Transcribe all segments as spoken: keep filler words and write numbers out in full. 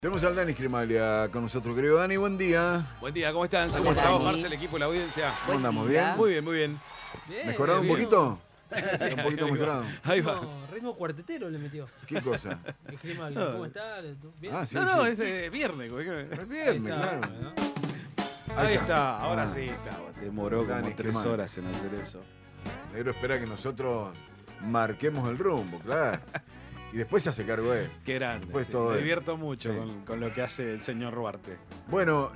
Tenemos al Dani Scrimalia con nosotros, querido Dani, buen día. Buen día, ¿cómo están? ¿Cómo Hola, estamos, Dani. Marce, el equipo y la audiencia? ¿Cómo andamos? día. ¿Bien? Muy bien, muy bien. Bien, ¿Mejorado un bien. poquito? Un poquito mejorado. Ahí va. ritmo, ritmo cuartetero le metió. ¿Qué cosa? El clima, No. ¿cómo está? ¿Bien? Ah, sí, no, no, sí. es eh, viernes. güey. Es Ahí viernes, está, claro. ¿no? Ahí está, ahora Ah. sí está. Demoró Dani como tres Scrimalia. horas en hacer eso. Negro espera que nosotros marquemos el rumbo, claro. Y después se hace cargo él. Qué grande. Pues sí. todo Me él. divierto mucho Sí. con, con lo que hace el señor Ruarte. Bueno,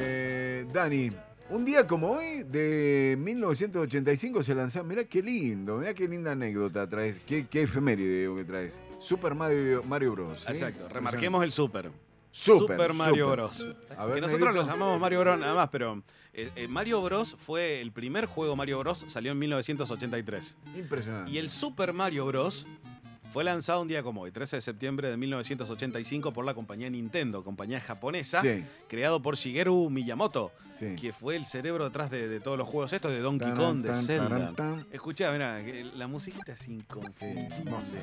eh, Dani, un día como hoy, de mil novecientos ochenta y cinco se lanzó. Mirá qué lindo, mirá qué linda anécdota traes. Qué, qué efeméride digo, que traes. Super Mario, Mario Bros. ¿sí? Exacto, remarquemos el Super. Super, Mario super. Bros. A ver, Que nosotros Negrito. lo llamamos Mario Bros nada más, pero eh, eh, Mario Bros fue el primer juego Mario Bros, salió en mil novecientos ochenta y tres. Impresionante. Y el Super Mario Bros. Fue lanzado un día como hoy, trece de septiembre de mil novecientos ochenta y cinco, por la compañía Nintendo, compañía japonesa, Sí, creado por Shigeru Miyamoto, sí. que fue el cerebro detrás de, de todos los juegos estos, de Donkey Taran, Kong, de tan, Zelda. taran, tan. Escuchá, mirá, que la musiquita es Sí, inconfundible. hermoso.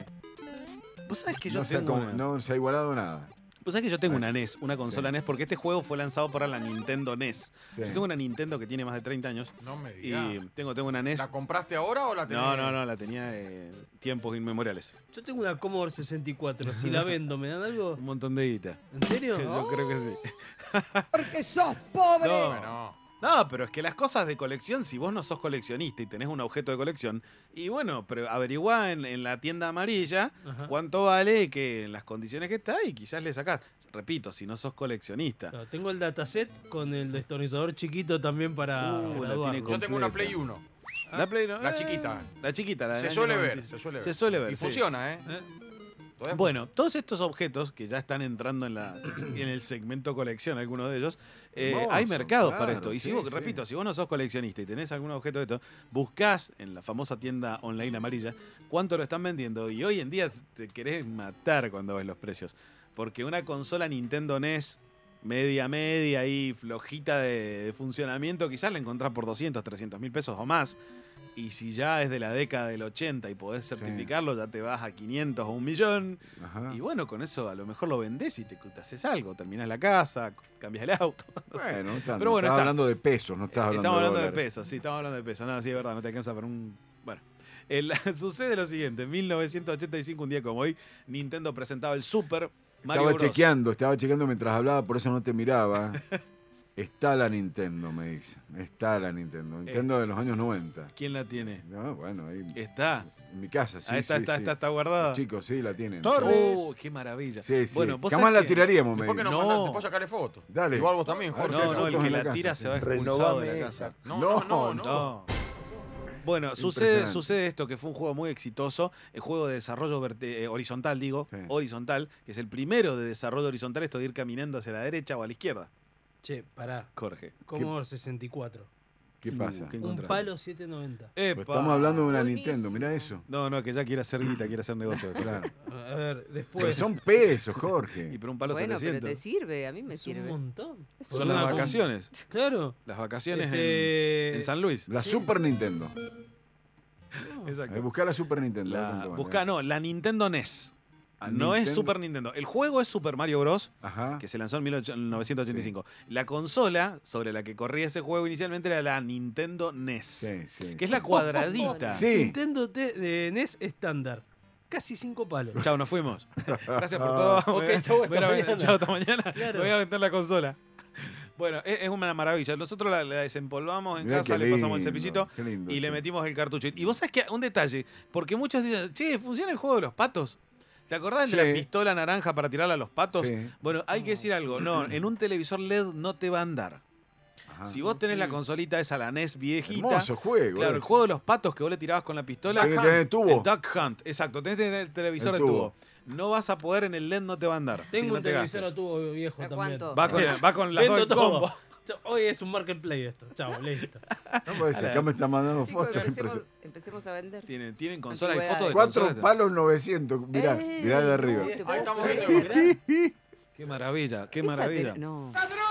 Vos sabés que yo No se, ha, tengo com- una, no se ha igualado nada. vos sabés que yo tengo una N E S, una consola Sí. N E S, porque este juego fue lanzado para la Nintendo N E S. Sí. Yo tengo una Nintendo que tiene más de treinta años No me y digas. tengo, tengo una N E S. ¿La compraste ahora o la tenés? No, no, no, la tenía de tiempos inmemoriales. Yo tengo una Commodore sesenta y cuatro. Si la vendo, ¿me dan algo? Un montón de guita. ¿En serio? Yo creo que sí. Porque sos pobre. No. Bueno, No, pero es que las cosas de colección, si vos no sos coleccionista y tenés un objeto de colección, y bueno, pero averiguá en, en la tienda amarilla Ajá. cuánto vale, que en las condiciones que está, y quizás le sacás. Repito, si no sos coleccionista. Claro, tengo el dataset con el destornillador chiquito también para Uh, la graduarlo. tiene yo tengo una completa. Play uno. La Play no- La eh, chiquita. La chiquita, la del Se año suele ver, noventa. se suele ver. Se suele ver, Y sí. funciona, ¿eh? ¿Eh? Todavía Bueno, todos estos objetos que ya están entrando en, la, en el segmento colección, algunos de ellos, eh, Hermoso, hay mercados claro, para esto. Y si sí, vos, sí. repito, si vos no sos coleccionista y tenés algún objeto de esto, buscás en la famosa tienda online amarilla cuánto lo están vendiendo. Y hoy en día te querés matar cuando ves los precios. Porque una consola Nintendo N E S media, media y flojita de, de funcionamiento, quizás la encontrás por doscientos, trescientos mil pesos o más. Y si ya es de la década del ochenta y podés certificarlo, ya te vas a quinientos o un millón. Ajá. Y bueno, con eso a lo mejor lo vendés y te, te haces algo. Terminás la casa, cambias el auto. no sé. Bueno, está, Pero bueno, estás está. hablando de pesos, no estás hablando Estamos de hablando de dólares. pesos, sí, estamos hablando de pesos. No, sí, es verdad, no te alcanza para un... Bueno. El- sucede lo siguiente, en mil novecientos ochenta y cinco, un día como hoy, Nintendo presentaba el Super Mario Estaba Bros. chequeando, estaba chequeando mientras hablaba, por eso no te miraba. Está la Nintendo, me dice. Está la Nintendo. Nintendo de los años noventa. ¿Quién la tiene? No, bueno, ahí Está. en mi casa, sí, Ahí está, sí, está, sí. está, está guardada. Los chicos, sí, la tienen. Oh, qué maravilla. Sí, sí. Bueno, vos Jamás sabés la que- tiraríamos, me ¿Por qué dice. no, No. mandaste? Después sacarle fotos. Dale. Igual vos también, A ver Jorge. si hay No, no, el fotos que en la, la casa, tira sí. se va expulsado de la Renovame casa. No, No, no, no, no. No. Bueno, sucede, Impresionante. sucede esto, que fue un juego muy exitoso, el juego de desarrollo verte- eh, horizontal, digo, Sí. horizontal, que es el primero de desarrollo horizontal, esto de ir caminando hacia la derecha o a la izquierda. Che, pará. Jorge. Commodore sesenta y cuatro. ¿Qué pasa? ¿Qué Un encontraste? palo setecientos noventa. Pero ¡Epa! estamos hablando de una Buenísimo. Nintendo, mirá eso. No, no, que ya quiere hacer guita, quiere hacer negocio. Claro. A ver, Pero después. son pesos, Y Jorge. por un palo Bueno, pero setecientos. te sirve, a mí me Es un sirve. montón. Es Son Por las una com- vacaciones. Claro. Las vacaciones Este, en, en San Luis. La Super Nintendo. no. Exacto. Eh, buscá la Super Nintendo. a ver La, cuánto vale. busca, no, la Nintendo N E S. Ah, no es Nintendo. Super Nintendo. El juego es Super Mario Bros. Ajá. Que se lanzó en mil novecientos ochenta y cinco. La consola sobre la que corría ese juego inicialmente era la Nintendo N E S. Sí, sí. Que es sí. la cuadradita. Sí. Nintendo T- de N E S estándar. Casi cinco palos. Chao, nos fuimos. Gracias por todo. Ok, Voy a- chau, hasta voy a- mañana. chau, hasta mañana. Claro. Voy a vender la consola. Bueno, es, es una maravilla. Nosotros la, la desempolvamos en Mirá casa, qué le pasamos el lindo, cepillito qué lindo, y le che. metimos el cartucho. Y vos sabés que un detalle, porque muchos dicen, che, ¿funciona el juego de los patos? ¿Te acordás de Sí. la pistola naranja para tirarla a los patos? Sí. Bueno, hay que decir algo. No, en un televisor L E D no te va a andar. Ajá. Si vos tenés la consolita esa, la N E S viejita. Hermoso juego. Claro, el ese. juego de los patos que vos le tirabas con la pistola. Tenés que tener tubo. El Duck Hunt, exacto. Tenés que tener el televisor El el tubo. tubo. No vas a poder en el L E D, no te va a andar. Tengo Sí, no un te televisor gastes. a tubo viejo ¿A también. cuánto? Va con, va con las Vendo dos en todo. combo. Chao, hoy es un marketplace esto. Chao, listo. No, pues acá me está mandando Chicos, fotos. empecemos, impresionantes. empecemos a vender. Tienen, tienen consolas y Antigüedades. fotos de Cuatro consolas. palos novecientos. Mirá, ¡Ey! mirá de arriba. No te Ahí puedo estamos creer. viendo. Qué maravilla, qué Esa maravilla. te- No. ¡Ladrones de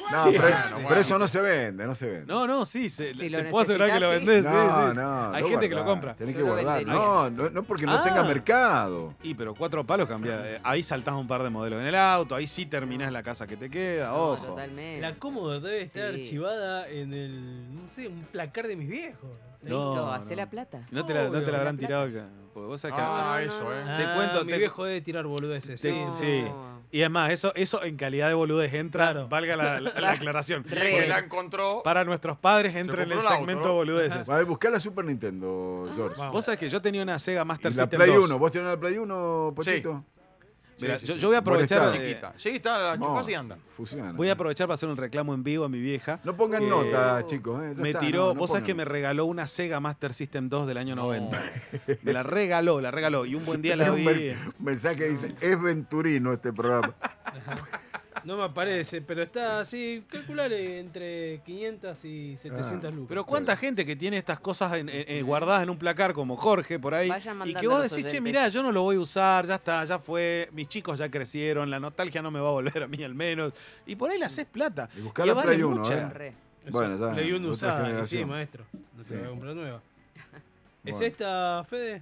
No, Sí, pero, sí. pero eso no se vende, no se vende. No, no, sí, se, Si te lo puedo asegurar que lo necesitas, vendés. no, sí, sí. no. Hay lo gente que lo guardás, compra. Tenés Yo que lo guardar. vendería. No, no, no porque no Ah. tenga mercado. Y pero cuatro palos cambia. eh, Ahí saltás un par de modelos en el auto, ahí sí terminás la casa que te queda, No, ojo. totalmente. La cómoda debe estar Sí. archivada en el, no sé, un placar de mis viejos. Listo, No, hacé no. la plata. No te la, no te Obvio. la habrán La tirado acá. Porque vos sabés que. Ah, no, eso, no, eh. no. Te Ah, cuento, mi te- viejo debe tirar boludeces. Te- Sí, No. sí. Y es más, eso, eso en calidad de boludez entra, Claro. valga la, la- la aclaración. Re. Porque la encontró. Para nuestros padres entra en el compró un auto, segmento ¿no? boludeces. A ver, buscá la Super Nintendo, George. Vamos. Vos sabés que yo tenía una Sega Y Master la System Play dos. uno. ¿Vos tenés la Play uno, Pochito? Mira, Sí, sí, yo, sí. yo voy a aprovechar. Buen eh, Chiquita. Sí, está, la No, enchufás y anda. funciona. voy a aprovechar para hacer un reclamo en vivo a mi vieja. No pongan que nota, chicos. eh, ya Me está, tiró, no, no vos sabés que me pongan. regaló una Sega Master System dos del año noventa. Me la regaló, la regaló. Y un buen día la Tenés un vi. men- un mensaje que dice, es venturino este programa. No me aparece, pero está así, calculale entre quinientas y setecientas Ah, lucas. Pero cuánta gente que tiene estas cosas en- en- en- guardadas en un placar como Jorge por ahí Vayan y mandando que vos los decís, che, oyentes. mirá, yo no lo voy a usar, ya está, ya fue, mis chicos ya crecieron, la nostalgia no me va a volver a mí al menos. Y por ahí le haces plata. Y buscá Y la vale Play uno, mucha. eh. Re. Eso, Bueno, ya, Play uno otra usada, y sí, generación. maestro. No se Sí. va a comprar nueva. ¿Es Bueno. esta, Fede?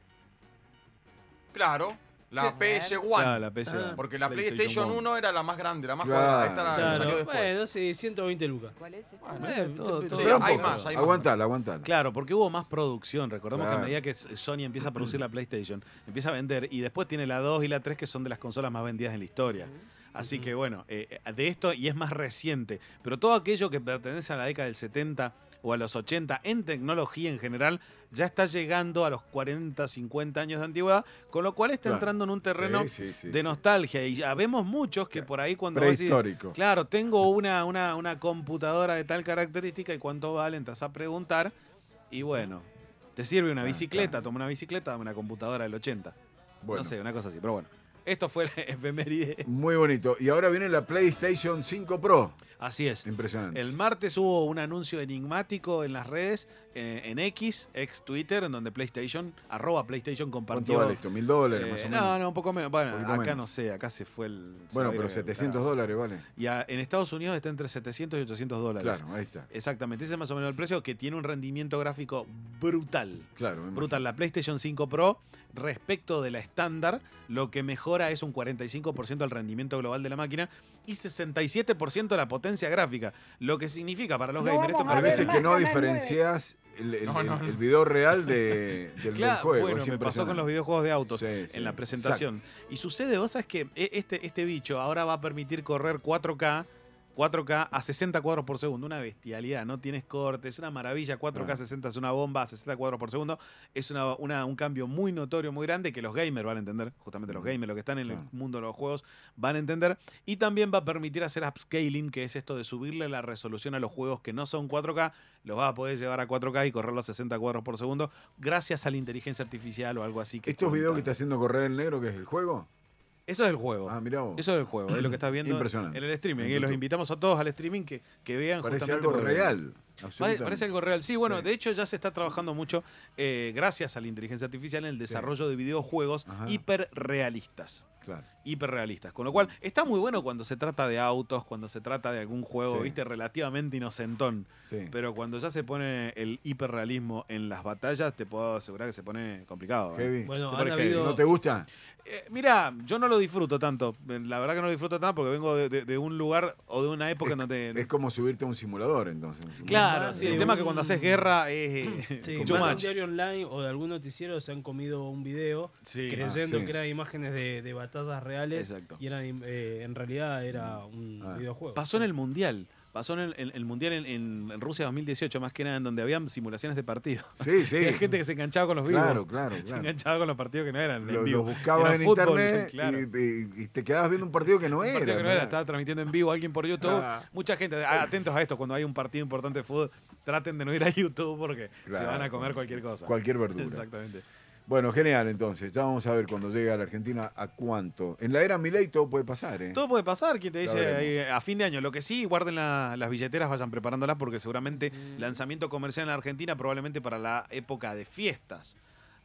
Claro, la Sí. P S Ah, uno. la P C. Ah. Porque la PlayStation One. uno era la más grande, la más Claro. cuadrada. Esta la Claro. salió Claro, después. bueno, sí, ciento veinte lucas. ¿Cuál es esta? Bueno, Bueno, todo- Sí, todo- Espera un hay poco. más, hay más. Aguantala, aguantala. Claro, porque hubo más producción. Recordemos que Claro. a medida que Sony empieza a producir la PlayStation, empieza a vender y después tiene la dos y la tres que son de las consolas más vendidas en la historia. Así que bueno, eh, de esto y es más reciente. Pero todo aquello que pertenece a la década del setenta o a los ochenta en tecnología en general ya está llegando a los cuarenta, cincuenta años de antigüedad, con lo cual está Claro. entrando en un terreno Sí, sí, sí, de sí. nostalgia. Y ya vemos muchos que por ahí cuando vos decís, Prehistórico. claro, tengo una, una, una computadora de tal característica y cuánto vale, entras a preguntar y bueno, te sirve una Ah, bicicleta, claro. toma una bicicleta, dame una computadora del ochenta. Bueno, No sé, una cosa así, pero bueno. Esto fue la efeméride. muy bonito. Y ahora viene la PlayStation cinco Pro. Así es. Impresionante. El martes hubo un anuncio enigmático en las redes, eh, en X, ex Twitter, en donde PlayStation, arroba PlayStation ¿Cuánto compartió. vale esto? ¿Mil dólares eh, más o menos? no, no, un poco menos. Bueno, Un acá poquito menos. no sé, acá se fue el. se Bueno, va a ir pero el setecientos carajo. dólares vale. Y a- en Estados Unidos está entre setecientos y ochocientos dólares. Claro, ahí está. Exactamente, ese es más o menos el precio, que tiene un rendimiento gráfico brutal. Claro, me Brutal. La PlayStation cinco Pro, respecto de la estándar, lo que mejora es un cuarenta y cinco por ciento el rendimiento global de la máquina y sesenta y siete por ciento la potencia gráfica. Lo que significa para los No gamers. esto vamos a Hay me- ver veces más que no Canal diferencias el, el- No, el- no, no. el video real de, del, del Claro, juego. bueno, es me pasó con impresionante. los videojuegos de autos Sí, sí, en la presentación. Y sucede, vos sabés que e- este, este bicho ahora va a permitir correr cuatro K, cuatro K a sesenta cuadros por segundo. Una bestialidad, no tienes cortes, es una maravilla. cuatro K Ah. sesenta es una bomba, a sesenta cuadros por segundo. Es una, una- un cambio muy notorio, muy grande, que los gamers van a entender. Justamente los gamers, los que están en el Claro. mundo de los juegos, van a entender. Y también va a permitir hacer upscaling, que es esto de subirle la resolución a los juegos que no son cuatro K. Los vas a poder llevar a cuatro K y correrlos a sesenta cuadros por segundo, gracias a la inteligencia artificial o algo así. Que ¿Estos videos que cuentan. está haciendo correr el negro, que es el juego? Eso es el juego. Ah, mirá vos. Eso es el juego, es lo que estás viendo Impresionante. en el streaming. En Y los YouTube. invitamos a todos al streaming que, que vean Parece justamente algo por- real. Pare- absolutamente. Parece algo real. Sí, bueno, Sí. de hecho ya se está trabajando mucho, eh, gracias a la inteligencia artificial, en el desarrollo de videojuegos Ajá. hiperrealistas. Claro. Hiperrealistas. Con lo cual, está muy bueno cuando se trata de autos, cuando se trata de algún juego, Sí. viste, relativamente inocentón. Sí. Pero cuando ya se pone el hiperrealismo en las batallas, te puedo asegurar que se pone complicado. ¿eh? Heavy. Bueno, Se han pone heavy. habido... ¿No te gusta? Eh, mira, yo no lo disfruto tanto. La verdad que no lo disfruto tanto porque vengo de, de- de un lugar o de una época en donde. Es como subirte a un simulador, entonces. Claro, Más sí, el de tema un- es que cuando haces guerra es Sí, too más de un much. diario online o de algún noticiero se han comido un video Sí, creyendo Ah, sí. que eran imágenes de, de batallas reales exacto. y eran eh, en realidad era un Ah. videojuego. Pasó en el Mundial. Pasó en el, en el Mundial en, en- en Rusia dos mil dieciocho, más que nada, en donde habían simulaciones de partidos. Sí, sí. Hay gente que se enganchaba con los vivos. Claro, claro, Se claro. enganchaba con los partidos que no eran en Lo, vivo. lo buscabas Era en fútbol, internet claro. y, y- y te quedabas viendo un partido que no Un era. partido que no era, mirá. estaba transmitiendo en vivo alguien por YouTube. Ah. Mucha gente, a- atentos a esto, cuando hay un partido importante de fútbol, traten de no ir a YouTube porque se Claro. van a comer cualquier cosa. Cualquier verdura. Exactamente. Bueno, genial, entonces. Ya vamos a ver cuando llegue a la Argentina a cuánto. En la era Milei todo puede pasar, ¿eh? Todo puede pasar, quien te Ya dice veremos. ahí, a fin de año. Lo que sí, guarden la- las billeteras, vayan preparándolas porque seguramente Mm. lanzamiento comercial en la Argentina probablemente para la época de fiestas.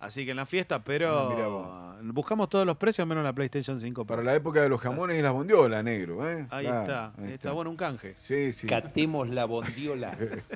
Así que en la fiesta, Ah, mirá pero vos. buscamos todos los precios menos la PlayStation cinco. Para la época de los jamones y las bondiolas, negro. ¿eh? Ahí Claro, está, ahí está bueno un canje. Sí, sí. Catemos la bondiola.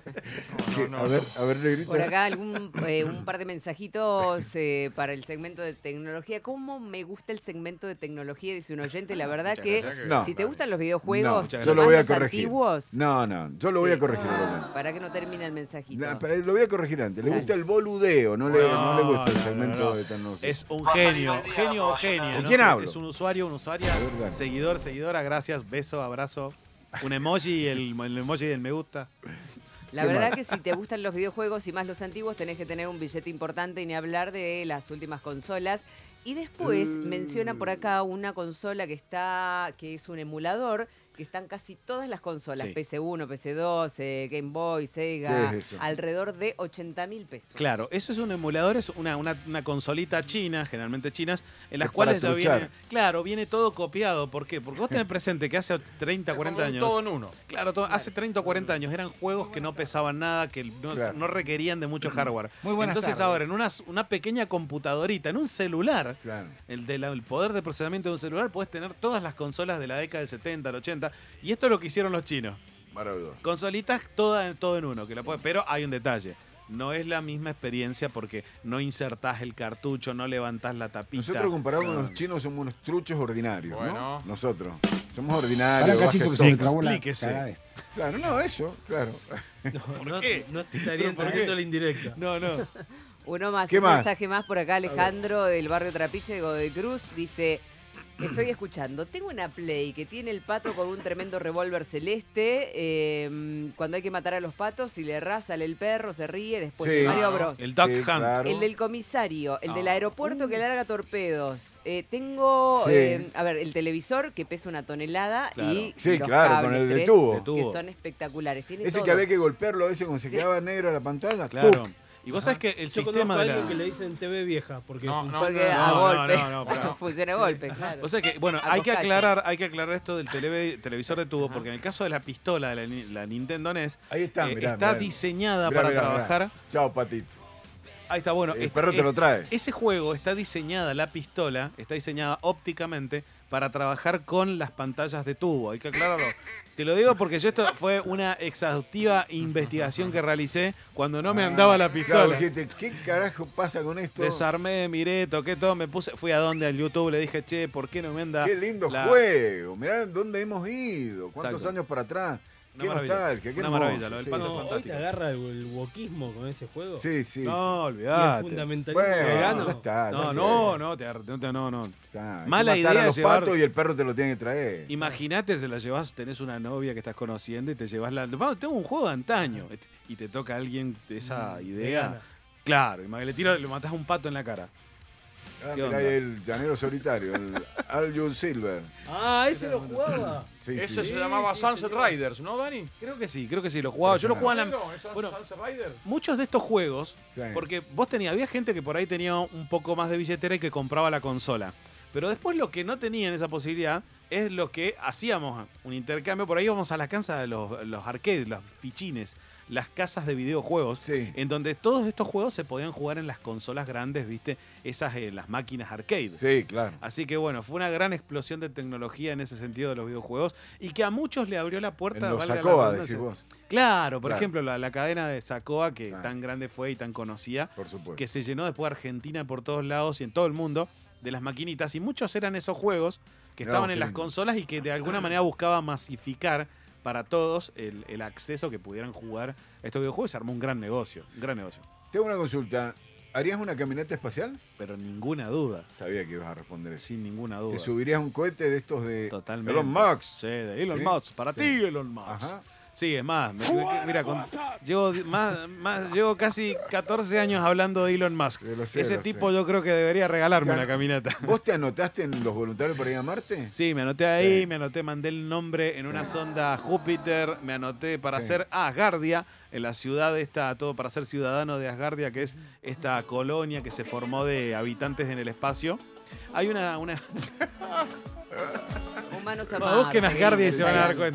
¿Qué? A ver, a ver, negrito. Por acá algún, eh, un par de mensajitos eh, para el segmento de tecnología. ¿Cómo me gusta el segmento de tecnología? Dice un oyente. La verdad Muchas que gracias. No. si te gustan los videojuegos, No, y yo lo más voy a los corregir. antiguos... No, no, yo lo voy Sí. a corregir. Ah, para que no termine el mensajito. No, pero lo voy a corregir antes. Le Dale. gusta el boludeo, no le, no le gusta el no, segmento no, no. de tecnología. Es un genio, genio o genia. ¿Con no quién sé, hablo? Es un usuario, un usuaria, A ver, dale. seguidor, seguidora, gracias, beso, abrazo, un emoji y el, el emoji del me gusta. La ¿Qué verdad más? que si te gustan los videojuegos y más los antiguos, tenés que tener un billete importante y ni hablar de las últimas consolas. Y después Mm. menciona por acá una consola que está, que es un emulador, que están casi todas las consolas, Sí. P S uno, P S dos, eh, Game Boy, ¿Qué Sega, es eso? alrededor de ochenta mil pesos. Claro, eso es un emulador, es una, una, una consolita china, generalmente chinas, en las Es para cuales ya truchar. viene, claro, viene todo copiado. ¿Por qué? Porque vos tenés presente que hace treinta, cuarenta Como un años. Todo en uno. Claro, todo- hace treinta o cuarenta años eran juegos que no pesaban nada, que no, Claro. no requerían de mucho hardware. Muy buenas Entonces tardes. ahora en una, una pequeña computadorita, en un celular, Claro. el, de la- el poder de procesamiento de un celular, puedes tener todas las consolas de la década del setenta, del ochenta. Y esto es lo que hicieron los chinos. Maravilloso. Consolitas toda, todo en uno, que la puedes, pero hay un detalle. No es la misma experiencia porque no insertás el cartucho, no levantás la tapita. Nosotros comparado con No. los chinos somos unos truchos ordinarios, Bueno. ¿no? Nosotros. Somos ordinarios. Para cachito que baja se me esto. trabó la Explíquese. cagada esta. Claro, no, eso, claro. No, no, qué? no te estaría ¿Pero por qué? entendiendo la indirecta. No, no. Uno más, ¿Qué un más? mensaje más por acá, Alejandro del barrio Trapiche de Godoy Cruz, dice, estoy escuchando, tengo una Play que tiene el pato con un tremendo revólver celeste, eh, cuando hay que matar a los patos, si le errás sale el perro, se ríe, después Sí. el Mario Claro. Bros. El Duck Sí, Hunt. claro. El del comisario, el del No. aeropuerto que larga torpedos. Eh, tengo, Sí. eh, a ver, el televisor que pesa una tonelada Claro. y Sí, los claro, cables con el de tres, tubo. De tubo. que son espectaculares. Tiene Ese todo. que había que golpearlo a veces cuando se quedaba negra la pantalla. Claro. ¡tuc! Y vos sabés que el Yo sistema conozco a de la... alguien que le dicen T V vieja, porque No, funciona- Porque no, a no, golpe. no, no, pero- Funciona a golpe, claro. O sea que, bueno, A hay que coscacho. aclarar, hay que aclarar esto del tele- televisor de tubo, porque en el caso de la pistola de la, ni- la Nintendo N E S, Ahí está, eh, mirá, está mirá. diseñada Mirá, para mirá, mirá. trabajar. Chao, patito. Ahí está, bueno. El es- perro te es- lo trae. Ese juego está diseñada, la pistola, está diseñada ópticamente para trabajar con las pantallas de tubo. Hay que aclararlo. Te lo digo porque yo esto fue una exhaustiva investigación que realicé cuando no me andaba la Claro, pistola. dijiste, ¿qué carajo pasa con esto? Desarmé, miré, toqué todo, me puse, fui a donde al YouTube, le dije, che, ¿por qué no me anda? Qué lindo la- juego. Mirá dónde hemos ido. ¿Cuántos Exacto. años para atrás? Una Qué maravilla. nostalgia, qué Una hermoso. maravilla, lo del Sí, pato No, es hoy te fantástico. agarra el, el wokismo con ese juego. Sí, sí. No, sí. Y el olvidate. fundamentalismo Bueno, vegano. ya está. ya No, fue. no, no, te, te- no, no. Está. Hay que Mala matar idea a los llevar- patos y el perro te lo tiene que traer. Imagínate, se la llevas, tenés una novia que estás conociendo y te llevas la. Vamos, tengo un juego de antaño. Y te toca a alguien de esa idea. vegana. Claro, y le tiro, le matás un pato en la cara. Ah, ¿Qué mirá onda? ahí el llanero solitario, el Al June Silver. Ah, ese lo jugaba. Sí, Ese sí. se llamaba sí, Sunset señor. Riders, ¿no, Dani? Creo que sí, creo que sí, lo jugaba. Yo lo jugaba en la. Bueno, ¿es bueno. Sunset Riders? Muchos de estos juegos, Sí. porque vos tenías, había gente que por ahí tenía un poco más de billetera y que compraba la consola. Pero después lo que no tenían esa posibilidad es lo que hacíamos, un intercambio. Por ahí íbamos a la casa de los, los arcades, los fichines, las casas de videojuegos, Sí. en donde todos estos juegos se podían jugar en las consolas grandes, ¿viste? Esas, eh, las máquinas arcade. Sí, claro. Así que bueno, fue una gran explosión de tecnología en ese sentido de los videojuegos y que a muchos le abrió la puerta. En los valga la Sacoa, redundancia. decís vos. Claro, por Claro. ejemplo, la, la cadena de Sacoa, que Claro. tan grande fue y tan conocida, Por supuesto. que se llenó después de Argentina por todos lados y en todo el mundo de las maquinitas. Y muchos eran esos juegos que Mirá estaban vos, en qué las lindo. consolas y que de alguna manera buscaba masificar para todos el, el acceso que pudieran jugar a estos videojuegos. Se armó un gran negocio, un gran negocio. Tengo una consulta. ¿Harías una camioneta espacial? Pero ninguna duda, Sabía que ibas a responder eso. sin ninguna duda. ¿Te subirías a un cohete de estos de Totalmente. Elon Musk? Sí, de Elon ¿Sí? Musk. Para Sí. ti, Elon Musk. Ajá. Sí, es más, me- me- mira, con- llevo, di- más, más, llevo casi catorce años hablando de Elon Musk. Yo lo sé, Ese lo tipo sé. yo creo que debería regalarme Claro. una caminata. ¿Vos te anotaste en los voluntarios para ir a Marte? Sí, me anoté ahí, Sí. me anoté, mandé el nombre en una sonda Júpiter, me anoté para Sí. ser Asgardia, en la ciudad esta, todo para ser ciudadano de Asgardia, que es esta colonia que se formó de habitantes en el espacio. Hay una... una Humanos a no, busquen Marte, Asgardia y se van a dar Instagram. cuenta.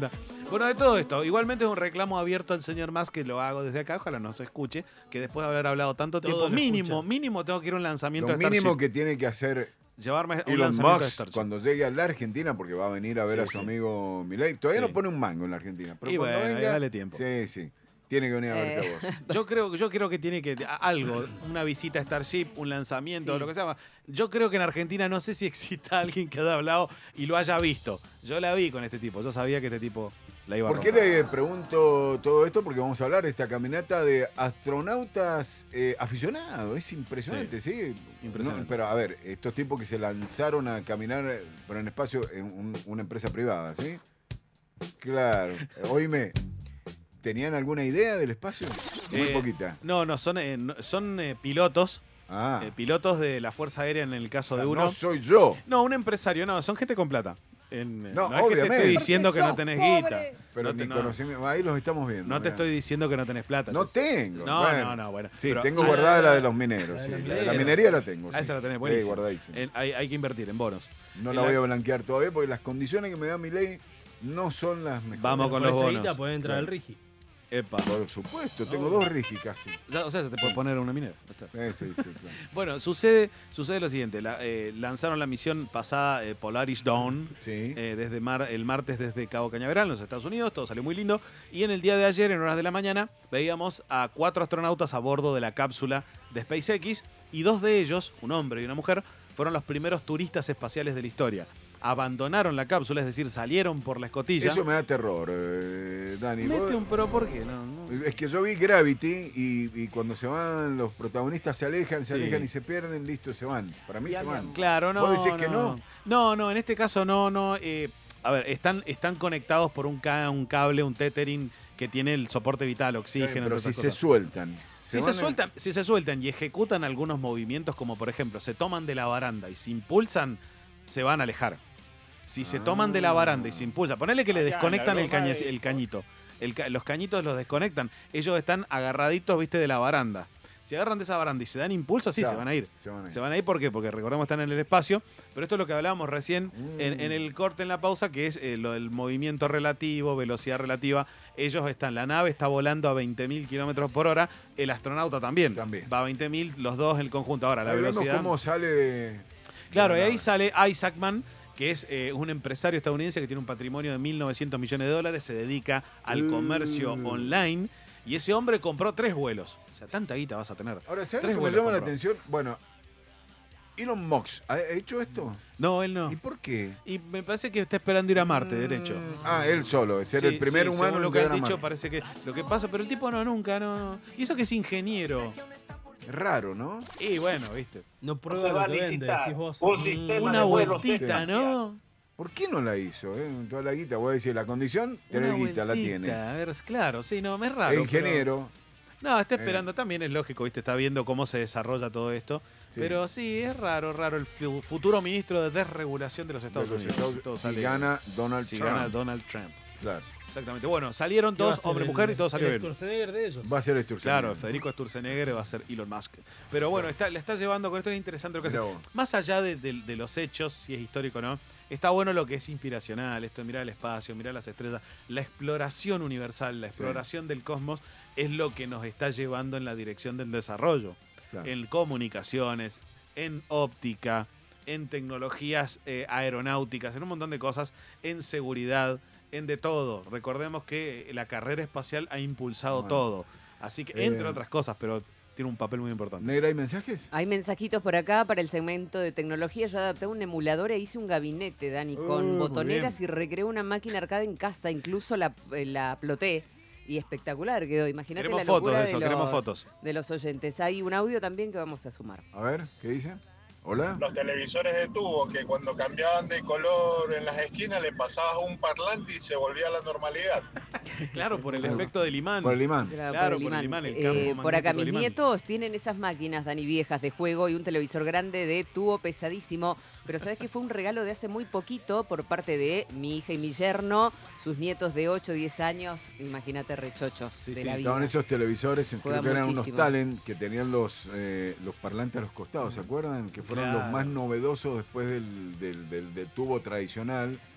Bueno, de todo esto, igualmente es un reclamo abierto al señor Musk, que lo hago desde acá, ojalá no se escuche, que después de haber hablado tanto Todo tiempo, lo mínimo, escuchan. mínimo tengo que ir a un lanzamiento Lo de mínimo Starship. que tiene que hacer Llevarme a un Elon lanzamiento de Musk Starship. cuando llegue a la Argentina, porque va a venir a ver Sí, a su sí. amigo Milei. Todavía Sí. no pone un mango en la Argentina. Pero Y cuando bueno, venga, dale tiempo. Sí, sí. Tiene que venir a verte Eh. a vos. Yo creo, yo creo que tiene que a- algo, una visita a Starship, un lanzamiento, Sí. lo que sea. Yo creo que en Argentina no sé si exista alguien que haya hablado y lo haya visto. Yo la vi con este tipo, yo sabía que este tipo la iba a ¿Por qué romper. le pregunto todo esto? Porque vamos a hablar de esta caminata de astronautas eh, aficionados. Es impresionante, ¿sí? Impresionante. No, pero a ver, estos tipos que se lanzaron a caminar eh, por el espacio en un- una empresa privada, ¿sí? Claro. Oíme, ¿tenían alguna idea del espacio? Muy Eh, poquita. No, no, son, eh, no- son eh, pilotos, Ah, eh, pilotos de la Fuerza Aérea en el caso o sea, de uno. no soy yo. No, un empresario, no, son gente con plata. En- eh, No, no es que te obviamente. estoy diciendo Porque que no sos tenés pobre. guita. Pero no te, mi no, conocimiento, ahí los estamos viendo. no te mirá. estoy diciendo que no tenés plata. No tengo. No, bueno. no, no, bueno. Sí, Pero- tengo Ah, guardada la- la de los mineros. la Sí. de La, la de la minera. minería la tengo. Ah, sí. esa la tenés Sí, buenísima. guardadísima. En- hay, hay que invertir en bonos. No En la la- voy a blanquear todavía porque las condiciones que me da mi ley no son las mejores. Vamos Pero con por los esa bonos. guita podés entrar Claro. al Rigi. Epa. Por supuesto, tengo dos Rigi casi. Ya, o sea, se te puede poner una minera. Ya está. Eh, sí, sí, claro. Bueno, sucede, sucede lo siguiente. La- eh, lanzaron la misión pasada eh, Polaris Dawn Sí. eh, desde mar- el martes desde Cabo Cañaveral, en los Estados Unidos. Todo salió muy lindo. Y en el día de ayer, en horas de la mañana, veíamos a cuatro astronautas a bordo de la cápsula de SpaceX. Y dos de ellos, un hombre y una mujer, fueron los primeros turistas espaciales de la historia. Abandonaron la cápsula, es decir, salieron por la escotilla. Eso me da terror, eh, Dani. Mete Vos- un pero ¿por qué? No, no. Es que yo vi Gravity y, y cuando se van, los protagonistas se alejan, se Sí. alejan y se pierden, listo, se van. Para mí se van. Claro, no. ¿Vos decís que no? No, no, en este caso no, no. eh, a ver, están, están conectados por un, ca- un cable, un tethering que tiene el soporte vital, oxígeno. Pero entre si otras se cosas. sueltan. Si se, van a- sueltan, si se sueltan y ejecutan algunos movimientos, como por ejemplo, se toman de la baranda y se impulsan, se van a alejar. Si se toman de la baranda y se impulsan, ponele que le desconectan el, caña- el cañito. El ca- los cañitos los desconectan. Ellos están agarraditos, viste, de la baranda. Si agarran de esa baranda y se dan impulso, sí, Claro, se van a ir. Se van a ir. Se van a ir, ¿por qué? Porque recordemos están en el espacio, pero esto es lo que hablábamos recién en, Mm. en el corte, en la pausa, que es eh, lo del movimiento relativo, velocidad relativa. Ellos están, la nave está volando a veinte mil kilómetros por hora, el astronauta también. También. Va a veinte mil, los dos el conjunto. Ahora, la Ahí vemos velocidad... cómo sale de... Claro, y de la ahí nave. sale Isaacman, que es eh, un empresario estadounidense que tiene un patrimonio de mil novecientos millones de dólares, se dedica al Uh. comercio online, y ese hombre compró tres vuelos. O sea, tanta guita vas a tener. Ahora, ¿sabes Tres lo que me vuelos llama la compró. atención? Bueno, Elon Musk, ¿ha hecho esto? No, él no. ¿Y por qué? Y me parece que está esperando ir a Marte, de hecho. Mm, Ah, él solo, ser Sí, el primer sí, humano según en lo que has llegar a dicho, Marte. parece que lo que pasa, pero el tipo no, nunca, no. Y eso que es ingeniero. Raro, ¿no? Y bueno, viste. No Se prueba va a lo que vende, licitar decís vos. un Mm. sistema Una de vuelos vueltita, espacial. ¿no? ¿Por qué no la hizo? Eh? Toda la guita, voy a decir, la condición, tener Una guita, la vueltita, tiene. A ver, claro, sí, no, es raro. Es ingeniero. pero- No, está Eh. esperando, también es lógico, viste, está viendo cómo se desarrolla todo esto. Sí. Pero sí, es raro, raro. El fu- futuro ministro de desregulación de los de Estados los Unidos. Estados- Todo si sale- gana Donald si Trump. gana Donald Trump. Claro. Exactamente. Bueno, salieron ¿Qué va a todos, ser hombre, el- mujer, y todo salió el bien. Schwarzenegger de ellos? Va a ser Sturzenegger. Claro, Federico Sturzenegger va a ser Elon Musk. Pero bueno, está, le está llevando con esto, es interesante lo que hace. Mirá vos. Más allá de, de- de los hechos, si es histórico o no, está bueno lo que es inspiracional, esto de mirar el espacio, mirar las estrellas, la exploración universal, la exploración del cosmos, es lo que nos está llevando en la dirección del desarrollo. Claro. En comunicaciones, en óptica, en tecnologías eh, aeronáuticas, en un montón de cosas, en seguridad, en de todo. Recordemos que la carrera espacial ha impulsado Bueno. todo. Así que, entre Eh, otras cosas, pero tiene un papel muy importante. ¿Negra hay mensajes? Hay mensajitos por acá para el segmento de tecnología. Yo adapté un emulador e hice un gabinete, Dani, con Uh, muy botoneras y recreé una máquina arcade en casa. Incluso la, eh, la ploté. Y espectacular quedó. Imagínate Queremos la fotos locura de eso, los, queremos fotos. de los oyentes. Hay un audio también que vamos a sumar. A ver, ¿qué dice? ¿Hola? Los televisores de tubo que cuando cambiaban de color en las esquinas le pasabas un parlante y se volvía a la normalidad. Claro, por el efecto del imán. Por el imán. Claro, por el imán, el campo Eh, por acá magnético mis del imán. nietos tienen esas máquinas, Dani, viejas de juego y un televisor grande de tubo pesadísimo. Pero sabes que fue un regalo de hace muy poquito por parte de mi hija y mi yerno, sus nietos de ocho, diez años, imagínate rechochos Sí, de sí, la vida. Estaban esos televisores, creo Juega que eran unos muchísimo. talent que tenían los, eh, los parlantes a los costados, ¿se acuerdan? Que fueron Claro. los más novedosos después del, del, del- del tubo tradicional.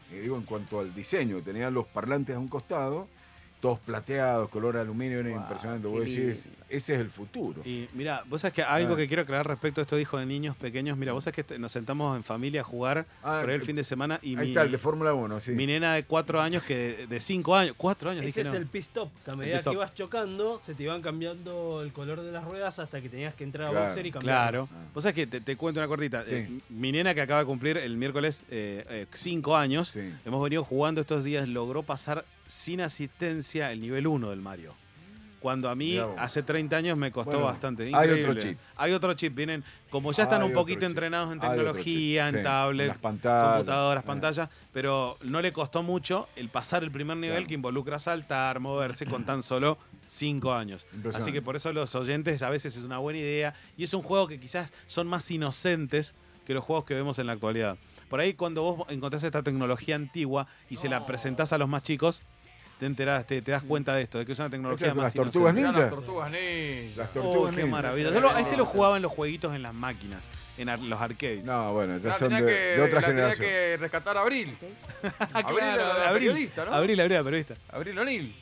eh, digo en cuanto al diseño, tenían los parlantes a un costado, todos plateados, color aluminio, era Wow, impresionante. qué Vos decís, lindo. ese es el futuro. Y mira, vos sabés que algo Ah. que quiero aclarar respecto a esto dijo de niños pequeños. Mira, vos sabés que te- nos sentamos en familia a jugar Ah, por ahí el fin de semana y Ahí mi, está, el de Fórmula uno, sí. mi nena de cuatro años, que de cinco años, cuatro años, Ese dije es no. el pit stop, que a El medida pit stop. que ibas chocando, se te iban cambiando el color de las ruedas hasta que tenías que entrar a Claro, boxer y cambiarlas. Claro. Vos sabés que te, te cuento una cortita. Sí. Eh, mi nena que acaba de cumplir el miércoles eh, eh, cinco años, Sí. hemos venido jugando estos días, logró pasar sin asistencia el nivel uno del Mario. Cuando a mí Mirá vos. hace treinta años me costó Bueno, bastante. hay otro Increíble. chip. Hay otro chip. Vienen, como ya están Hay un otro poquito chip. entrenados en Hay otro tecnología, chip, en sí. tablets, Las pantallas. computadoras, Eh. pantallas, pero no le costó mucho el pasar el primer nivel Claro. que involucra saltar, moverse con tan solo cinco años. Impresionante. Así que por eso los oyentes a veces es una buena idea y es un juego que quizás son más inocentes que los juegos que vemos en la actualidad. Por ahí cuando vos encontrás esta tecnología antigua y se la presentás a los más chicos, te enterás, te, te das cuenta de esto, de que es una tecnología Estas, más las tortugas inocente. Mirá ninja. las tortugas ninja. Las Oh, tortugas qué ninja. maravilla. Yo lo- a este lo jugaba en los jueguitos en las máquinas, en ar- los arcades. No, bueno, ya La son de, tenía que, de otra la tenía generación. que rescatar a Abril. Ah, Abril claro, era la Abril, periodista, ¿no? Abril, Abril, la periodista. Abril O'Neill.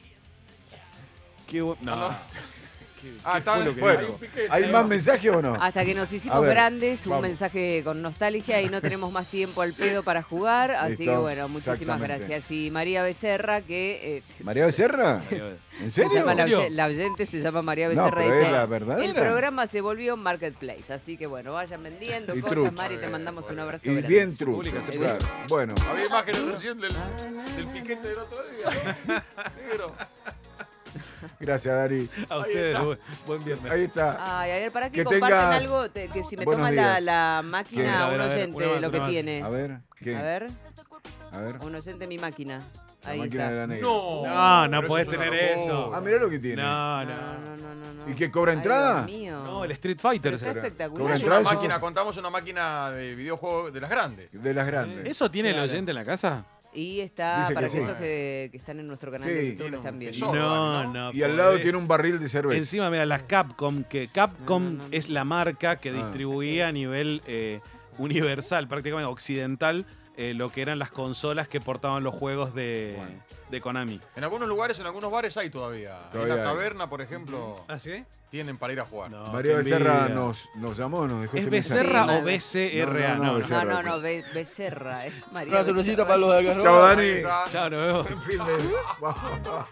Qué bu- no. no. ¿Qué, Ah, qué está- fue lo que Bueno, dijo? un piquete, ¿hay ahí más va. mensajes o no? Hasta que nos hicimos A ver, grandes, un vamos. mensaje con nostalgia y no tenemos más tiempo al pedo para jugar. Así Listo, que bueno, muchísimas exactamente. gracias. Y María Becerra, que eh, ¿María Becerra? ¿En se serio? llama la, serio? oye- la oyente, se llama María No, Becerra. pero dice, es la verdadera. el programa se volvió Marketplace. Así que bueno, vayan vendiendo Y cosas, trucho. Mari, te mandamos un abrazo Y grande. bien trucho, publica, se claro. Bueno, Había imágenes recién del, del piquete del otro día. ¿no? Negro. gracias, Dari. A ustedes, bu- buen viernes. Ahí está. Ay, a ver, para que, Que compartan tengas algo, te- que si me buenos toma la, días. la ¿Qué? máquina A ver, un a ver, oyente una más, lo una que más. tiene. A ver, ¿qué? A ver, A ver. un oyente mi máquina. La Ahí máquina está. de la negra. No. No, no pero podés eso es una tener locura. eso. Ah, mirá lo que tiene. No, No, no. no, no, no, no. ¿Y qué cobra Ay, entrada? Dios mío. No, el Street Fighter. Pero está será. espectacular. ¿Cobra Es entrada? una Eso máquina, cosa. contamos una máquina de videojuegos de las grandes. De las grandes. ¿Eso tiene el Claro. oyente en la casa? Y está Dice para que aquellos sí. que, que están en nuestro canal Sí. de YouTube, Tiene lo un están viendo. tesoro. No, ¿no? no. Y al lado podés. tiene un barril de cerveza. Encima, mira, la Capcom, que Capcom No, no, no. es la marca que Ah. distribuía a nivel eh, universal, prácticamente occidental, eh, lo que eran las consolas que portaban los juegos de, Bueno. de Konami. En algunos lugares, en algunos bares hay todavía. Todavía en la hay. taberna, por ejemplo, ¿Ah, sí? tienen para ir a jugar. No, María qué Becerra envidia. nos, nos llamó, nos dejó ¿Es este mensaje. Becerra Sí, o no, B C R A? no, no, No, no. Becerra. No, no, no, Be- Becerra, eh. María Una cervecita Becerra. para los de Algarrobo. Chao, Ahí Dani. está. Chao, nos vemos. En fin de-